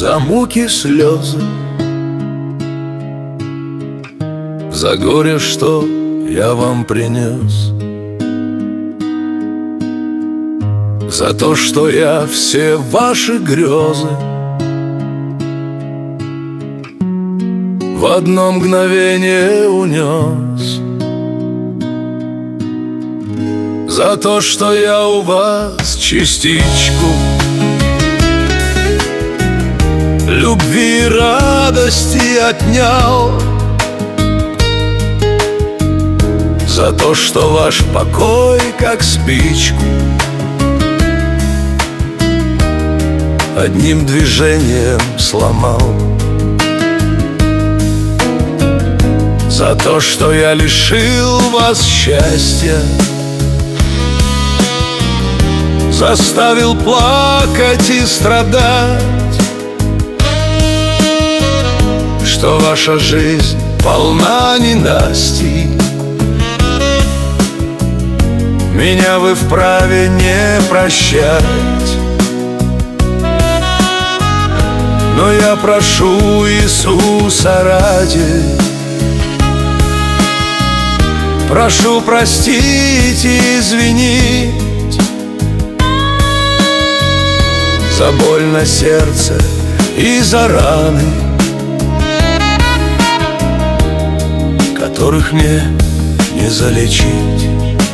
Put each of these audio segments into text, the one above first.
за муки слезы, за горе, что я вам принес, за то, что я все ваши грезы в одно мгновение унес, за то, что я у вас частичку любви и радости отнял, за то, что ваш покой, как спичку, одним движением сломал, за то, что я лишил вас счастья, заставил плакать и страдать, что ваша жизнь полна ненастий. Меня вы вправе не прощать, но я прошу Иисуса ради, прошу простить и извинить за боль на сердце и за раны, которых мне не залечить.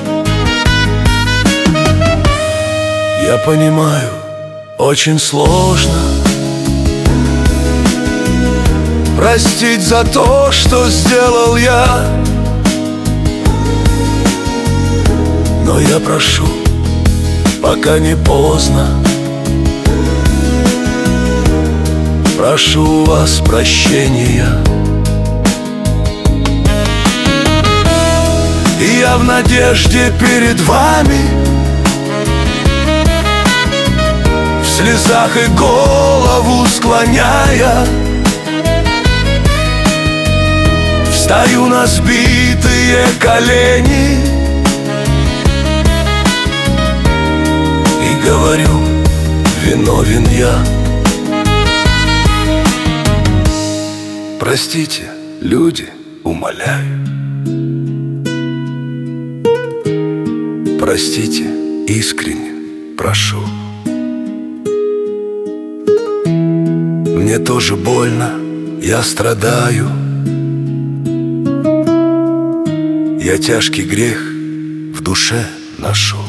Я понимаю, очень сложно простить за то, что сделал я, но я прошу, пока не поздно, прошу вас прощения. И я в надежде перед вами, в слезах и голову склоняя, встаю на сбитые колени и говорю: виновен я. Простите, люди, умоляю. Простите, искренне прошу. Мне тоже больно, я страдаю. Я тяжкий грех в душе ношу.